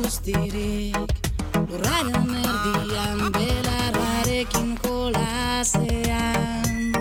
guztirik lurraren erdian belarrarekin jolasean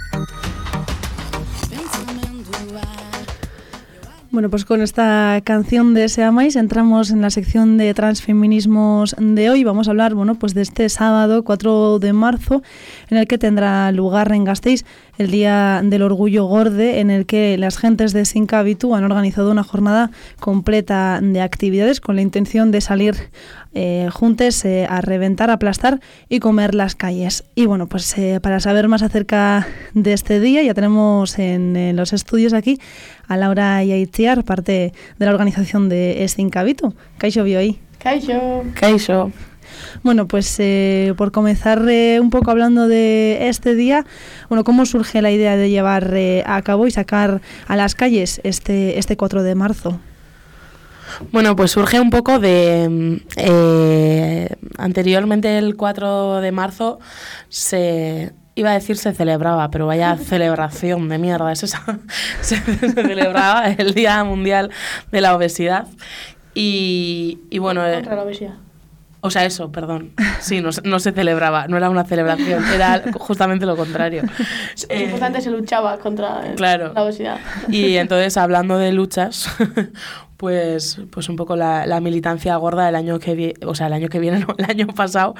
pentsamenduak. Bueno, pues con esta canción de Sea Mais entramos en la sección de transfeminismos de hoy. Vamos a hablar, bueno, pues de este sábado 4 de marzo, en el que tendrá lugar en Gasteiz el Día del Orgullo Gorde, en el que las gentes de Sinkabitu han organizado una jornada completa de actividades con la intención de salir juntos a reventar, aplastar y comer las calles. Y bueno, pues para saber más acerca de este día ya tenemos en los estudios aquí a Laura Yaitziar, parte de la organización de Sinkabitu. Kaixo bioi. Kaixo. Kaixo. Bueno, pues por comenzar un poco hablando de este día, bueno, ¿cómo surge la idea de llevar a cabo y sacar a las calles este 4 de marzo? Bueno, pues surge un poco de... anteriormente el 4 de marzo iba a decir se celebraba, pero vaya celebración de mierda es esa. Se celebraba el Día Mundial de la Obesidad y bueno... Contra la obesidad. O sea, eso, perdón. Sí, no se celebraba, no era una celebración, era justamente lo contrario. Supuestamente se luchaba contra la obesidad. Y entonces, hablando de luchas, pues un poco la militancia gorda el año que viene, el año pasado,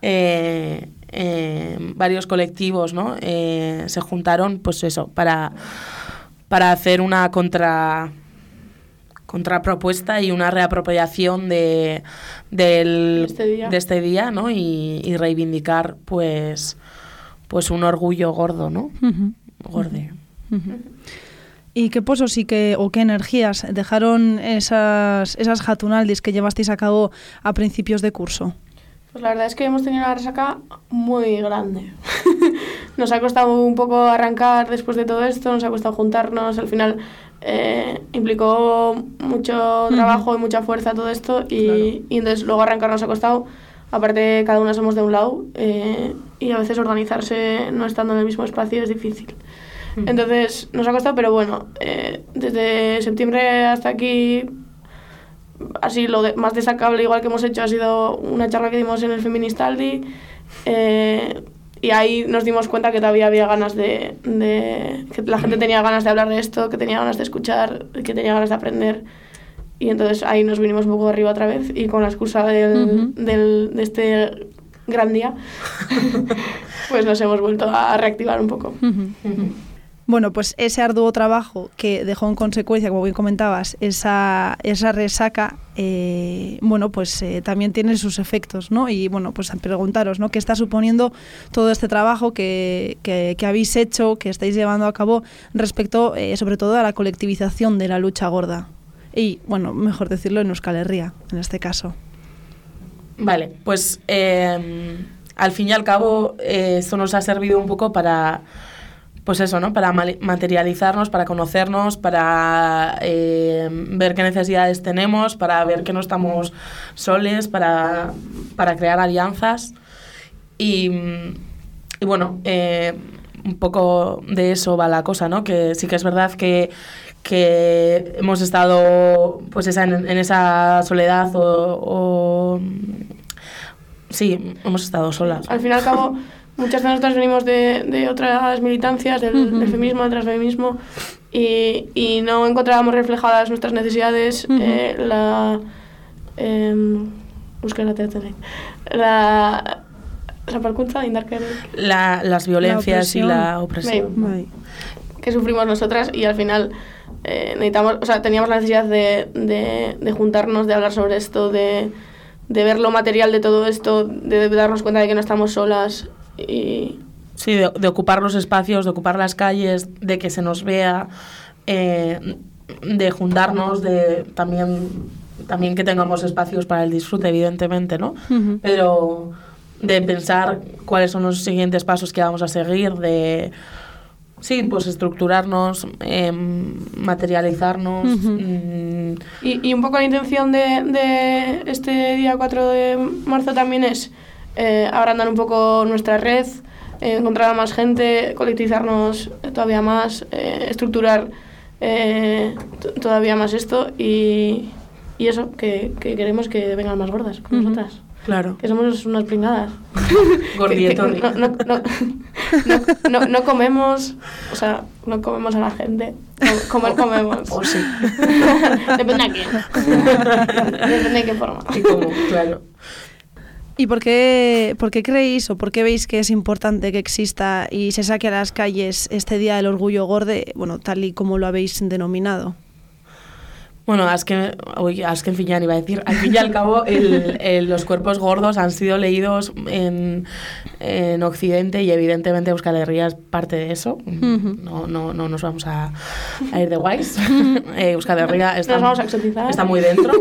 varios colectivos, ¿no? Se juntaron, pues eso, para hacer una contrapropuesta y una reapropiación de este día, ¿no? Y reivindicar pues un orgullo gordo, ¿no? Uh-huh. Gorde. Uh-huh. ¿Y qué pozos y qué energías dejaron esas jatunaldis que llevasteis a cabo a principios de curso? Pues la verdad es que hemos tenido una resaca muy grande. Nos ha costado un poco arrancar después de todo esto, nos ha costado juntarnos, al final implicó mucho trabajo y mucha fuerza todo esto y entonces luego arrancar nos ha costado. Aparte, cada una somos de un lado y a veces organizarse no estando en el mismo espacio es difícil. Entonces nos ha costado, pero bueno, desde septiembre hasta aquí, así lo más destacable igual que hemos hecho ha sido una charla que dimos en el Feministaldi y ahí nos dimos cuenta que todavía había ganas que la gente tenía ganas de hablar de esto, que tenía ganas de escuchar, que tenía ganas de aprender y entonces ahí nos vinimos un poco arriba otra vez y con la excusa de este gran día pues nos hemos vuelto a reactivar un poco. Bueno, pues ese arduo trabajo que dejó en consecuencia, como bien comentabas, esa resaca, bueno, pues también tiene sus efectos, ¿no? Y bueno, pues a preguntaros, ¿no? ¿Qué está suponiendo todo este trabajo que habéis hecho, que estáis llevando a cabo respecto, sobre todo, a la colectivización de la lucha gorda? Y, bueno, mejor decirlo en Euskal Herria, en este caso. Vale, pues al fin y al cabo esto nos ha servido un poco para... Pues eso, ¿no? Para materializarnos, para conocernos, para ver qué necesidades tenemos, para ver que no estamos soles, para crear alianzas. Y bueno, un poco de eso va la cosa, ¿no? Que sí que es verdad que hemos estado pues en esa soledad sí, hemos estado solas. Al fin y al cabo... Muchas de nosotras venimos de otras militancias, del feminismo, del transfeminismo, y no encontrábamos reflejadas nuestras necesidades, las violencias y la opresión que sufrimos nosotras, y al final teníamos la necesidad de juntarnos, de hablar sobre esto, de ver lo material de todo esto, de darnos cuenta de que no estamos solas. Sí, de ocupar los espacios, de ocupar las calles, de que se nos vea, de juntarnos, de también que tengamos espacios para el disfrute, evidentemente, ¿no? Uh-huh. Pero de pensar cuáles son los siguientes pasos que vamos a seguir, de pues estructurarnos, materializarnos. Uh-huh. Y un poco la intención de este día 4 de marzo también es agrandar un poco nuestra red, encontrar a más gente, colectivizarnos todavía más, estructurar todavía más esto y Y eso, que queremos que vengan más gordas con nosotras. Claro. Que somos unas pringadas. Gordietorri. No comemos, o sea, no comemos a la gente. Comer comemos. O sí. Depende de quién. Depende de qué forma. Y cómo, claro. ¿Y por qué creéis o por qué veis que es importante que exista y se saque a las calles este Día del Orgullo Gorde, bueno, tal y como lo habéis denominado? Bueno, es que en fin, ya iba a decir, al fin y al cabo los cuerpos gordos han sido leídos en Occidente y evidentemente Euskal Herria es parte de eso. No nos vamos a ir de guays. Euskal Herria está, nos vamos a exotizar. Está muy dentro.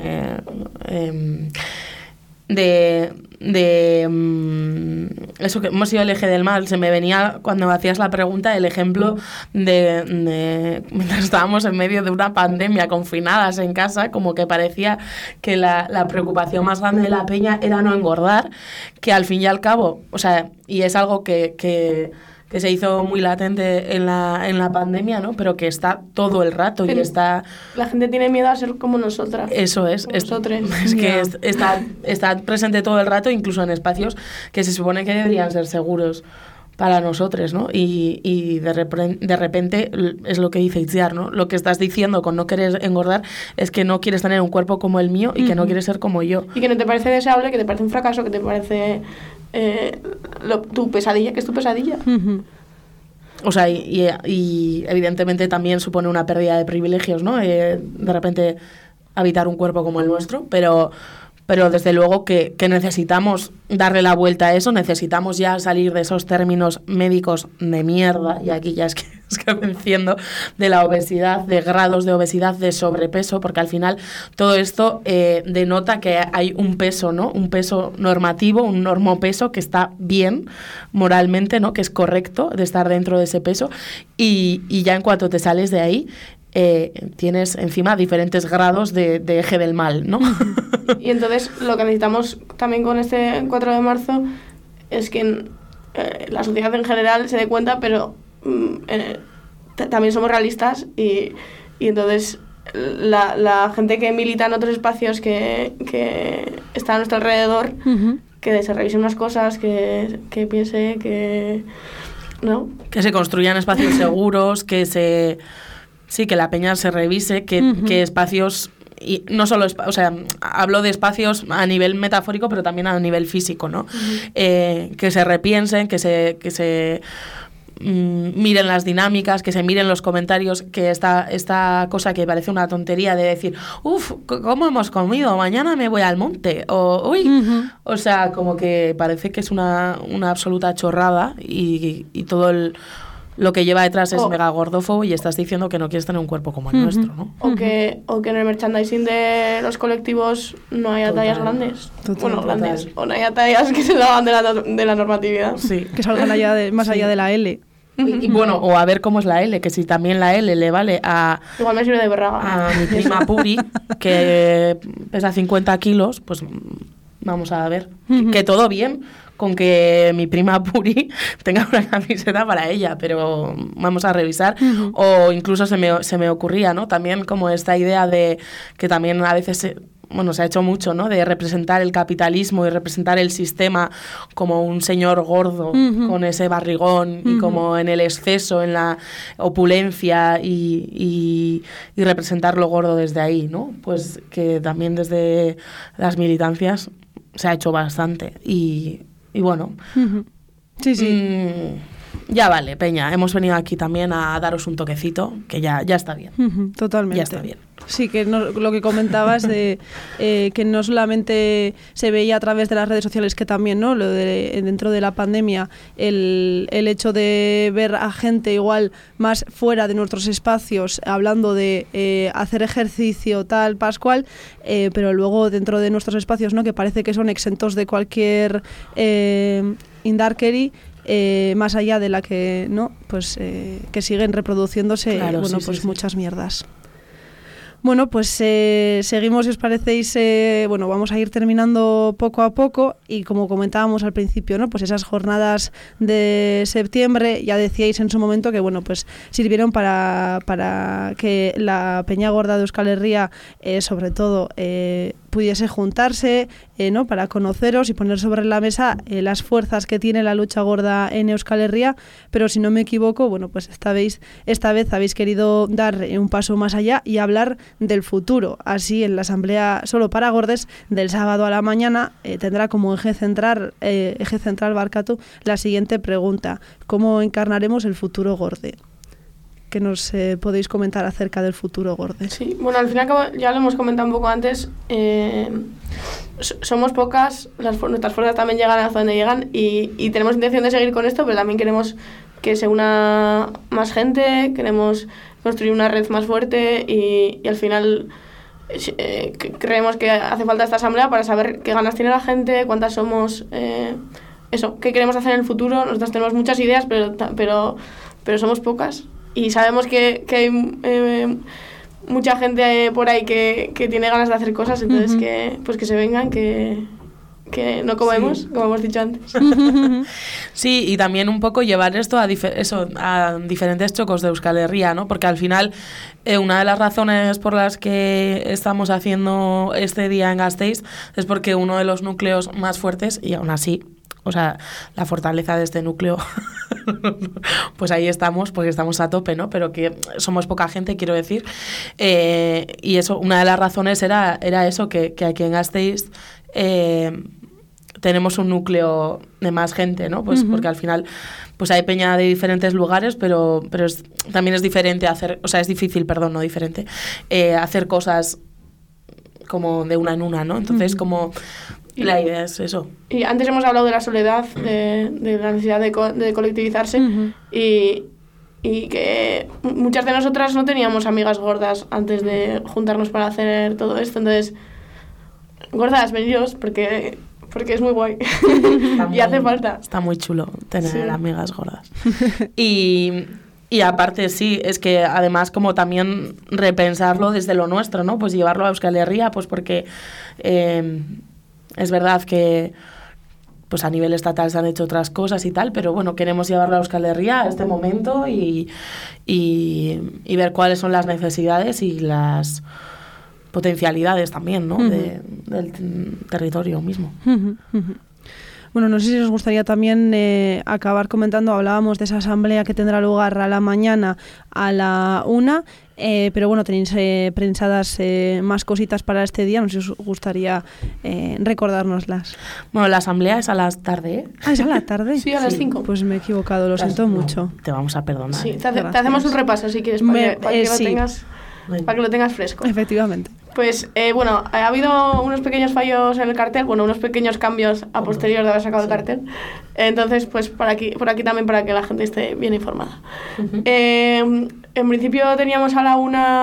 Eso que hemos sido el eje del mal, se me venía cuando hacías la pregunta el ejemplo de mientras estábamos en medio de una pandemia confinadas en casa, como que parecía que la preocupación más grande de la peña era no engordar, que al fin y al cabo, o sea, y es algo que se hizo muy latente en la pandemia, ¿no? Pero que está todo el rato y está... La gente tiene miedo a ser como nosotras. Eso es. Es que está presente todo el rato, incluso en espacios que se supone que deberían ser seguros para nosotros, ¿no? Y de repente es lo que dice Itziar, ¿no? Lo que estás diciendo con no querer engordar es que no quieres tener un cuerpo como el mío y que no quieres ser como yo. Y que no te parece deseable, que te parece un fracaso, que te parece... tu pesadilla, que es tu pesadilla. O sea, y evidentemente también supone una pérdida de privilegios, ¿no? De repente habitar un cuerpo como el nuestro, pero desde luego que necesitamos darle la vuelta a eso, necesitamos ya salir de esos términos médicos de mierda, y aquí ya es que me enciendo, de la obesidad, de grados de obesidad, de sobrepeso, porque al final todo esto denota que hay un peso, ¿no? Un peso normativo, un normopeso que está bien moralmente, ¿no? Que es correcto de estar dentro de ese peso, y ya en cuanto te sales de ahí, tienes encima diferentes grados de eje del mal, ¿no? Y entonces lo que necesitamos también con este 4 de marzo es que la sociedad en general se dé cuenta, pero también somos realistas y entonces la gente que milita en otros espacios que está a nuestro alrededor, que se revisen unas cosas, que piense que... ¿no? Que se construyan espacios seguros, que la peña se revise, que espacios, y no solo, o sea, hablo de espacios a nivel metafórico, pero también a nivel físico, ¿no? Que se repiensen, que se miren las dinámicas, que se miren los comentarios, que esta cosa que parece una tontería de decir, ¿cómo hemos comido? Mañana me voy al monte, o uy, o sea, como que parece que es una absoluta chorrada y todo lo que lleva detrás es mega gordófobo y estás diciendo que no quieres tener un cuerpo como el nuestro, ¿no? O que en el merchandising de los colectivos no haya tallas grandes. Grandes. O no haya tallas que se salgan de la normatividad. Sí. Que salgan más allá de la L. Y bueno, o a ver cómo es la L, que si también la L le vale a... Igual me sirve de berraga. A mi prima Puri, que pesa 50 kilos, pues vamos a ver. Que todo bien con que mi prima Puri tenga una camiseta para ella, pero vamos a revisar. O incluso se me ocurría, ¿no? También como esta idea de que también a veces se ha hecho mucho, ¿no? De representar el capitalismo y representar el sistema como un señor gordo con ese barrigón y como en el exceso, en la opulencia y representar lo gordo desde ahí, ¿no? Pues que también desde las militancias se ha hecho bastante y bueno, sí. Ya vale, peña, hemos venido aquí también a daros un toquecito, que ya está bien. Totalmente. Ya está bien. Sí, que lo que comentabas de que no solamente se veía a través de las redes sociales, que también, ¿no? Lo de dentro de la pandemia, el hecho de ver a gente igual más fuera de nuestros espacios, hablando de hacer ejercicio, tal, pascual, pero luego dentro de nuestros espacios, ¿no? Que parece que son exentos de cualquier indarkery, más allá de la que no, pues que siguen reproduciendo muchas mierdas. Bueno, pues seguimos, si os parecéis, bueno, vamos a ir terminando poco a poco y como comentábamos al principio, ¿no? Pues esas jornadas de septiembre, ya decíais en su momento que, bueno, pues sirvieron para que la Peña Gorda de Euskal Herria, sobre todo, pudiese juntarse, ¿no? Para conoceros y poner sobre la mesa las fuerzas que tiene la lucha gorda en Euskal Herria, pero si no me equivoco, bueno, pues esta vez habéis querido dar un paso más allá y hablar del futuro. Así, en la asamblea solo para gordes del sábado a la mañana tendrá como eje central Barkatu la siguiente pregunta: ¿cómo encarnaremos el futuro gorde? ¿Qué nos podéis comentar acerca del futuro gorde? Sí, bueno, al final ya lo hemos comentado un poco antes, somos pocas, nuestras fuerzas también llegan hasta donde llegan y tenemos intención de seguir con esto, pero también queremos que se una más gente, queremos construir una red más fuerte y al final creemos que hace falta esta asamblea para saber qué ganas tiene la gente, cuántas somos, eso, qué queremos hacer en el futuro. Nosotros tenemos muchas ideas, pero somos pocas y sabemos que hay mucha gente por ahí que tiene ganas de hacer cosas, entonces que se vengan, que no comemos, sí, como hemos dicho antes. Sí, y también un poco llevar esto a diferentes chocos de Euskal Herria, ¿no? Porque al final una de las razones por las que estamos haciendo este día en Gasteiz es porque uno de los núcleos más fuertes, y aún así, o sea, la fortaleza de este núcleo, pues ahí estamos, porque estamos a tope, ¿no? Pero que somos poca gente, quiero decir. Y eso, una de las razones era eso, que aquí en Gasteiz tenemos un núcleo de más gente, ¿no? Pues porque al final pues hay peña de diferentes lugares, pero también es diferente hacer, o sea, es difícil, perdón, no diferente, hacer cosas como de una en una, ¿no? Entonces, como la idea es eso. Y antes hemos hablado de la soledad, de la necesidad de colectivizarse y que muchas de nosotras no teníamos amigas gordas antes de juntarnos para hacer todo esto. Entonces, gordas, veniros, porque es muy guay y hace falta. Está muy chulo tener amigas gordas. Y aparte, sí, es que además como también repensarlo desde lo nuestro, ¿no? Pues llevarlo a Euskal Herria, pues porque es verdad que pues a nivel estatal se han hecho otras cosas y tal, pero bueno, queremos llevarlo a Euskal Herria a este momento y ver cuáles son las necesidades y las potencialidades también, ¿no? Del territorio mismo. Bueno, no sé si os gustaría también acabar comentando, hablábamos de esa asamblea que tendrá lugar a la mañana a la 1, pero bueno, tenéis prensadas más cositas para este día, no sé si os gustaría recordárnoslas. Bueno, la asamblea es a la tarde, ¿eh? ¿Ah, es a la tarde? Sí, a las 5. Pues me he equivocado, lo siento mucho. Te vamos a perdonar. Sí, te hacemos un repaso si quieres, para que lo tengas fresco. Efectivamente. Pues bueno, ha habido unos pequeños fallos en el cartel, bueno, unos pequeños cambios a posterior de haber sacado el cartel. Entonces, pues por aquí también para que la gente esté bien informada. En principio teníamos a la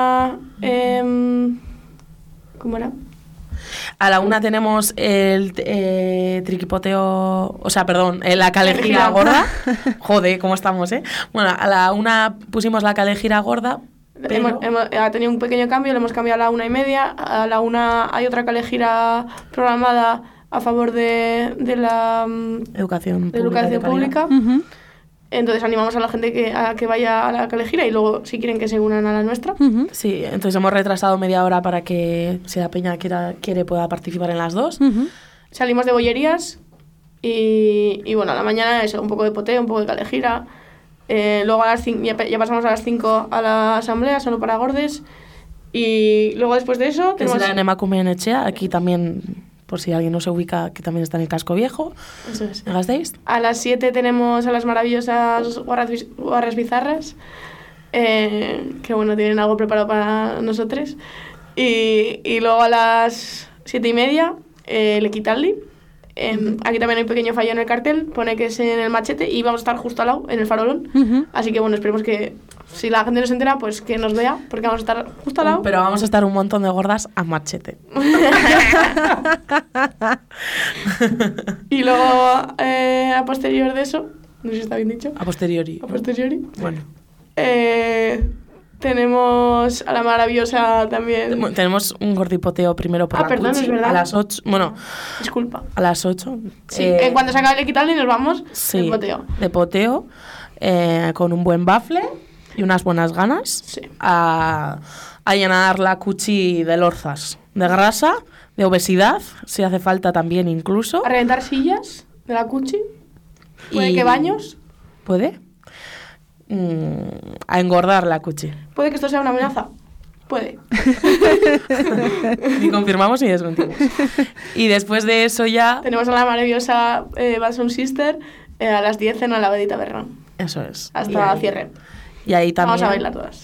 1... ¿cómo era? A la 1 tenemos el triquipoteo, o sea, perdón, la calejira gorda. Joder, ¿cómo estamos, eh? Bueno, a la 1 pusimos la calejira gorda. Ha tenido un pequeño cambio, lo hemos cambiado a la 1:30. A la 1 hay otra calejira programada a favor de la educación pública. Entonces animamos a la gente a que vaya a la calejira y luego si quieren que se unan a la nuestra. Sí, entonces hemos retrasado media hora para que si la peña quiere pueda participar en las dos. Salimos de bollerías y bueno, a la mañana eso, un poco de poteo, un poco de calejira. Luego a las 5, ya pasamos a las 5 a la asamblea, solo para gordes. Y luego después de eso tenemos... será en Emakume Etxea, aquí también, por si alguien no se ubica, que también está en el Casco Viejo. Eso es. ¿En Gasteiz? A las 7 tenemos a las maravillosas guarras bizarras, que bueno, tienen algo preparado para nosotros. Y luego a las 7:30, el Equitaldi. Aquí también hay un pequeño fallo en el cartel, pone que es en el Machete y vamos a estar justo al lado, en el Farolón. Así que bueno, esperemos que si la gente no se entera, pues que nos vea, porque vamos a estar justo al lado. Pero vamos a estar un montón de gordas a Machete. Y luego, a posterior de eso, no sé si está bien dicho. A posteriori. A posteriori. Bueno. Tenemos a la maravillosa también. Tenemos un gordipoteo primero por la perdón, Cuchi, es verdad. a las 8. Bueno, Disculpa. a las 8. Sí, en cuanto se acabe el equital y nos vamos, Sí, el poteo. de poteo, con un buen bafle y unas buenas ganas Sí. a llenar la Cuchi de lorzas, de grasa, de obesidad, si hace falta también incluso. A reventar sillas de la Cuchi. Puede Y- que baños. ¿Puede? A engordar la Cuchi. Puede que esto sea una amenaza. Puede. Ni confirmamos ni desmentimos. Y después de eso ya... Tenemos a la maravillosa Bad Sound Sister a las 10 en la Vedita Berrón. Eso es. Hasta Y ahí- cierre. Y ahí también... Vamos a bailar todas.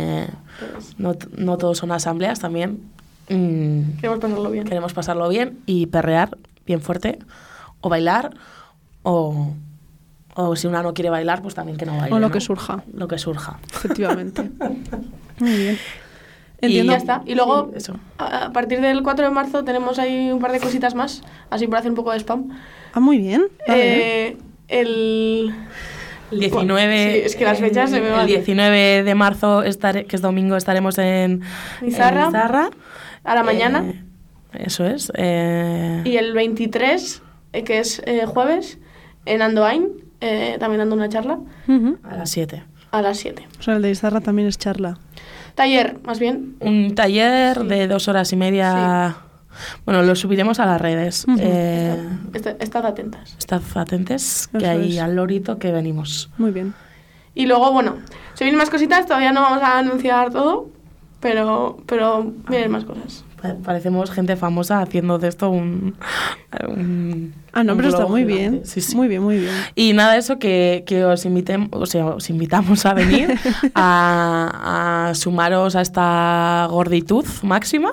No todos son asambleas también. Queremos pasarlo bien. Queremos pasarlo bien y perrear bien fuerte. O bailar. O si una no quiere bailar, pues también que no baile. O lo ¿no? que surja. Lo que surja. Efectivamente. Muy bien. Y Entiendo. ya está. Y luego, Sí, eso. a partir del 4 de marzo, tenemos ahí un par de cositas más. Así por hacer un poco de spam. Ah, muy bien. Vale. El 19, Sí, es que las fechas se me van. El 19 de marzo, que es domingo, estaremos en Izarra. en Izarra. A la mañana. Eso es. Y el 23, que es jueves, en Andoain, también dando una charla, Ujú. A las 7. a las 7. O sea, el de Izarra también es charla. Taller, más bien. Un taller Sí. de 2 horas y media. Bueno, lo subiremos a las redes. Ujú. Estad atentas. Estad atentos, que Eso hay es. al lorito que venimos. Muy bien. Y luego, bueno, se vienen más cositas, todavía no vamos a anunciar todo, pero vienen más cosas. Parecemos gente famosa haciendo de esto un Ah, no, un pero está globo muy gigante. bien. Sí, sí. Muy bien, muy bien. Y nada, eso que os invitamos a venir a sumaros a esta gorditud máxima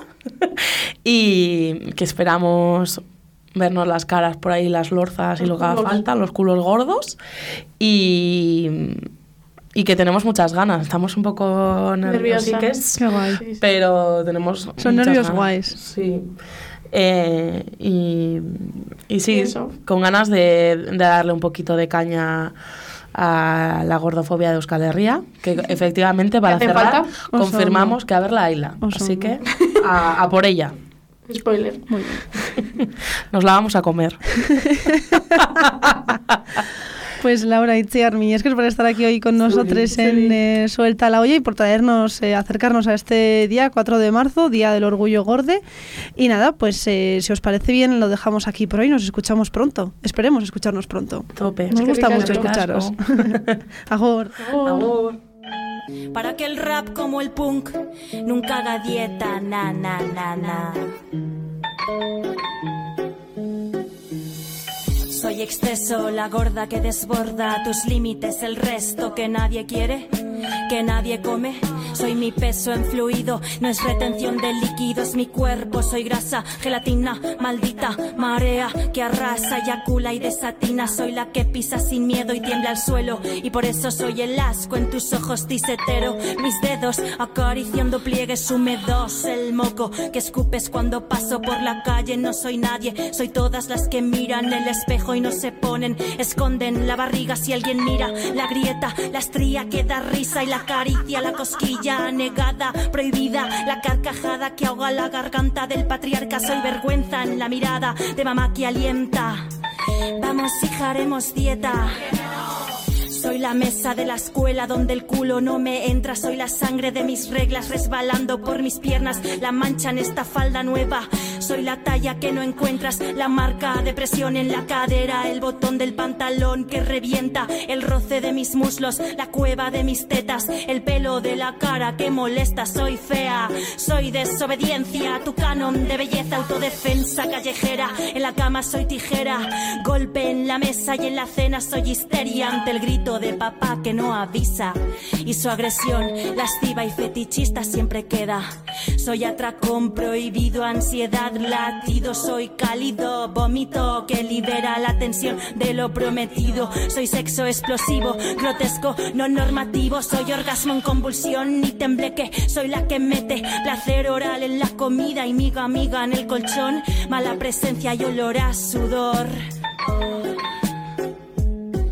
y que esperamos vernos las caras por ahí, las lorzas y lo que haga Culos. falta, los culos gordos y que tenemos muchas ganas. Estamos un poco nerviosiques, Qué guay. Sí, sí. pero tenemos Son muchas nervios ganas. guays. Sí. Y sí, Y eso. con ganas de darle un poquito de caña a la gordofobia de Euskal Herria, que efectivamente para ¿Hace cerrar falta? confirmamos que a verla hayla. Oso Así no. que a por ella. Spoiler. Muy bien. Nos la vamos a comer. Pues Laura Itziar, Miñesques por estar aquí hoy con nosotros en Suelta la Olla y por traernos, acercarnos a este día, 4 de marzo, Día del Orgullo Gorde. Y nada, pues si os parece bien, lo dejamos aquí por hoy. Nos escuchamos pronto. Esperemos escucharnos pronto. Tope. Nos gusta mucho ricasco. escucharos. Agor. Agur. Para que el rap como el punk nunca haga dieta, na, na, na, na. Soy exceso, la gorda que desborda tus límites, el resto que nadie quiere, que nadie come. Soy mi peso en fluido, no es retención de líquidos, mi cuerpo. Soy grasa, gelatina, maldita marea que arrasa, eyacula y desatina. Soy la que pisa sin miedo y tiembla al suelo, y por eso soy el asco en tus ojos tisetero. Mis dedos acariciando pliegues húmedos, el moco que escupes cuando paso por la calle. No soy nadie, soy todas las que miran el espejo y no se ponen, esconden la barriga si alguien mira la grieta, la estría que da risa y la caricia, la cosquilla negada, prohibida, la carcajada que ahoga la garganta del patriarca. Soy vergüenza en la mirada de mamá que alienta. Vamos, hija, haremos dieta. Soy la mesa de la escuela donde el culo no me entra. Soy la sangre de mis reglas resbalando por mis piernas, la mancha en esta falda nueva. Soy la talla que no encuentras, la marca de presión en la cadera, el botón del pantalón que revienta, el roce de mis muslos, la cueva de mis tetas, el pelo de la cara que molesta. Soy fea, soy desobediencia, tu canon de belleza, autodefensa callejera. En la cama soy tijera, golpe en la mesa y en la cena soy histeria ante el grito de papá que no avisa. Y su agresión lasciva y fetichista siempre queda. Soy atracón prohibido, ansiedad, latido. Soy cálido, vómito que libera la tensión de lo prometido. Soy sexo explosivo, grotesco, no normativo. Soy orgasmo en convulsión y tembleque. Soy la que mete placer oral en la comida y miga amiga en el colchón. Mala presencia y olor a sudor.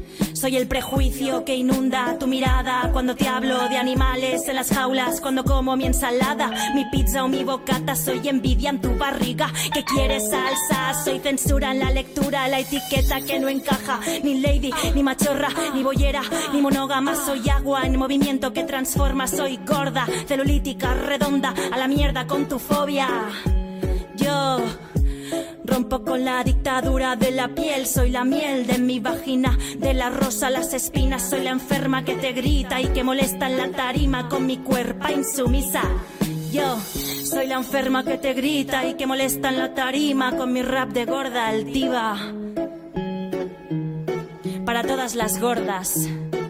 Soy el prejuicio que inunda tu mirada cuando te hablo de animales en las jaulas, cuando como mi ensalada, mi pizza o mi bocata. Soy envidia en tu barriga que quiere salsa. Soy censura en la lectura, la etiqueta que no encaja. Ni lady, ni machorra, ni boyera, ni monógama. Soy agua en movimiento que transforma. Soy gorda, celulítica, redonda, a la mierda con tu fobia. Yo rompo con la dictadura de la piel. Soy la miel de mi vagina, de la rosa las espinas. Soy la enferma que te grita y que molesta en la tarima con mi cuerpo insumisa. Yo soy la enferma que te grita y que molesta en la tarima con mi rap de gorda altiva. Para todas las gordas